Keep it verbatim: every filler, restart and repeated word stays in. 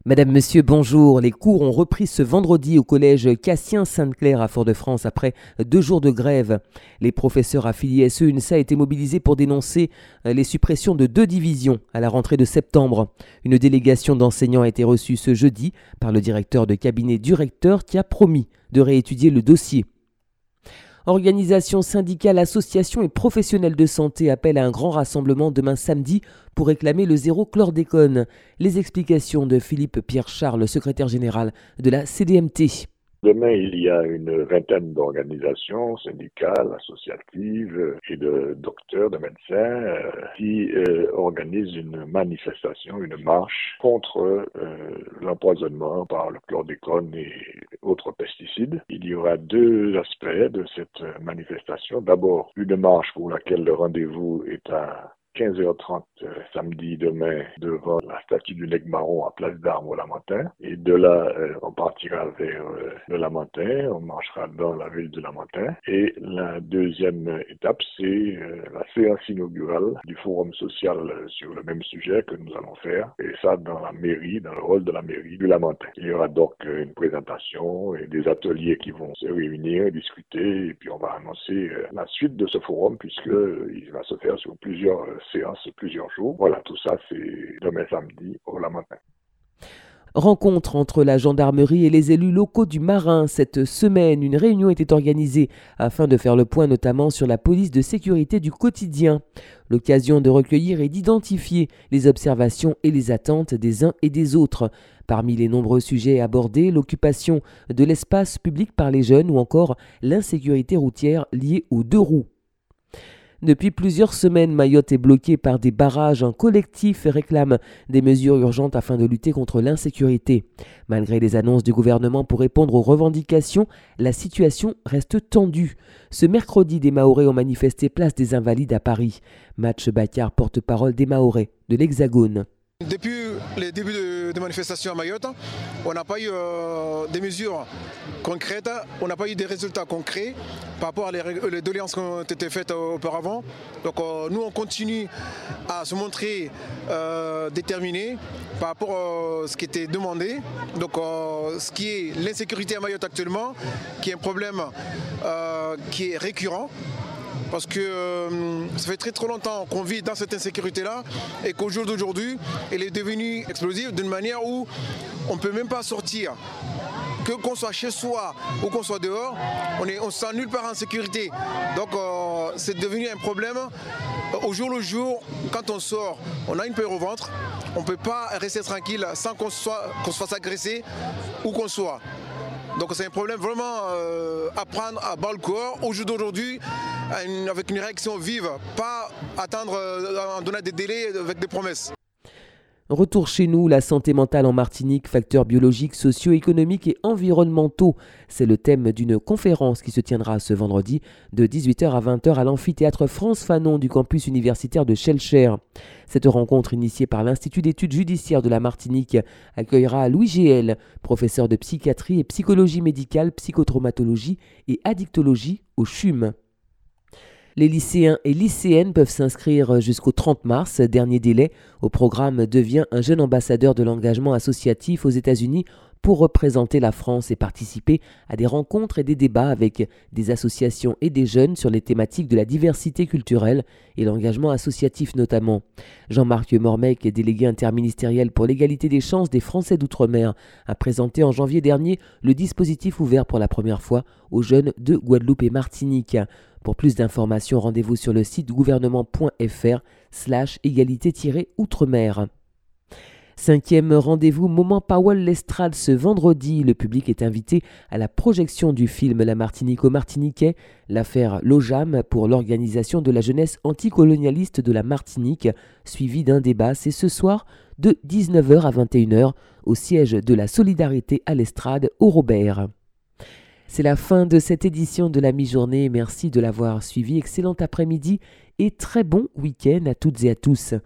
Madame, Monsieur, bonjour. Les cours ont repris ce vendredi au collège Cassien-Sainte-Claire à Fort-de-France après deux jours de grève. Les professeurs affiliés S E U N S A étaient mobilisés pour dénoncer les suppressions de deux divisions à la rentrée de septembre. Une délégation d'enseignants a été reçue ce jeudi par le directeur de cabinet du recteur qui a promis de réétudier le dossier. Organisations syndicales, associations et professionnels de santé appellent à un grand rassemblement demain samedi pour réclamer le zéro chlordécone. Les explications de Philippe Pierre-Charles, secrétaire général de la C D M T. Demain, il y a une vingtaine d'organisations syndicales, associatives et de docteurs, de médecins euh, qui euh, organisent une manifestation, une marche contre euh, l'empoisonnement par le chlordécone et autres pesticides. Il y aura deux aspects de cette manifestation. D'abord, une marche pour laquelle le rendez-vous est à quinze heures trente euh, samedi demain devant la statue du Nègre Marron à Place d'Armes au Lamentin. Et de là, euh, on partira vers euh, le Lamentin, on marchera dans la ville de Lamentin. Et la deuxième étape, c'est euh, la séance inaugurale du forum social euh, sur le même sujet que nous allons faire. Et ça dans la mairie, dans le hall de la mairie du Lamentin. Il y aura donc euh, une présentation et des ateliers qui vont se réunir, discuter, et puis on va annoncer euh, la suite de ce forum puisque euh, il va se faire sur plusieurs euh, séances, plusieurs jours. Voilà, tout ça, c'est demain samedi au Lamentin. Rencontre entre la gendarmerie et les élus locaux du Marin. Cette semaine, une réunion était organisée afin de faire le point notamment sur la police de sécurité du quotidien. L'occasion de recueillir et d'identifier les observations et les attentes des uns et des autres. Parmi les nombreux sujets abordés, l'occupation de l'espace public par les jeunes ou encore l'insécurité routière liée aux deux roues. Depuis plusieurs semaines, Mayotte est bloquée par des barrages. Un collectif réclame des mesures urgentes afin de lutter contre l'insécurité. Malgré les annonces du gouvernement pour répondre aux revendications, la situation reste tendue. Ce mercredi, des Mahorais ont manifesté place des Invalides à Paris. Match Baccar, porte-parole des Mahorais de l'Hexagone. Depuis les débuts de, de manifestations à Mayotte, on n'a pas eu euh, des mesures concrètes, on n'a pas eu des résultats concrets par rapport à les, les doléances qui ont été faites auparavant. Donc euh, nous on continue à se montrer euh, déterminés par rapport à ce qui était demandé. Donc euh, ce qui est l'insécurité à Mayotte actuellement, qui est un problème euh, qui est récurrent. Parce que euh, ça fait très trop longtemps qu'on vit dans cette insécurité-là et qu'au jour d'aujourd'hui, elle est devenue explosive d'une manière où on ne peut même pas sortir. Que qu'on soit chez soi ou qu'on soit dehors, on ne on se sent nulle part en sécurité. Donc euh, c'est devenu un problème. Au jour le jour, quand on sort, on a une peur au ventre. On ne peut pas rester tranquille sans qu'on soit, qu'on se fasse agresser où qu'on soit. Donc c'est un problème vraiment euh, à prendre à bas le corps au jour d'aujourd'hui, avec une réaction vive, pas attendre euh, en donnant des délais avec des promesses. Retour chez nous, la santé mentale en Martinique, facteurs biologiques, socio-économiques et environnementaux. C'est le thème d'une conférence qui se tiendra ce vendredi de dix-huit heures à vingt heures à l'amphithéâtre France Fanon du campus universitaire de Schellcher. Cette rencontre initiée par l'Institut d'études judiciaires de la Martinique accueillera Louis Géel, professeur de psychiatrie et psychologie médicale, psychotraumatologie et addictologie au C H U M. Les lycéens et lycéennes peuvent s'inscrire jusqu'au trente mars, dernier délai. Au programme devient un jeune ambassadeur de l'engagement associatif aux États-Unis pour représenter la France et participer à des rencontres et des débats avec des associations et des jeunes sur les thématiques de la diversité culturelle et l'engagement associatif notamment. Jean-Marc Mormec, délégué interministériel pour l'égalité des chances des Français d'outre-mer, a présenté en janvier dernier le dispositif ouvert pour la première fois aux jeunes de Guadeloupe et Martinique. Pour plus d'informations, rendez-vous sur le site gouvernement.fr slash égalité-outre-mer. Cinquième rendez-vous Moment Powell Lestrade ce vendredi. Le public est invité à la projection du film La Martinique aux Martiniquais, l'affaire Lojam pour l'organisation de la jeunesse anticolonialiste de la Martinique, suivi d'un débat. C'est ce soir de dix-neuf heures à vingt et une heures au siège de la Solidarité à l'Estrade au Robert. C'est la fin de cette édition de la mi-journée. Merci de l'avoir suivi. Excellent après-midi et très bon week-end à toutes et à tous.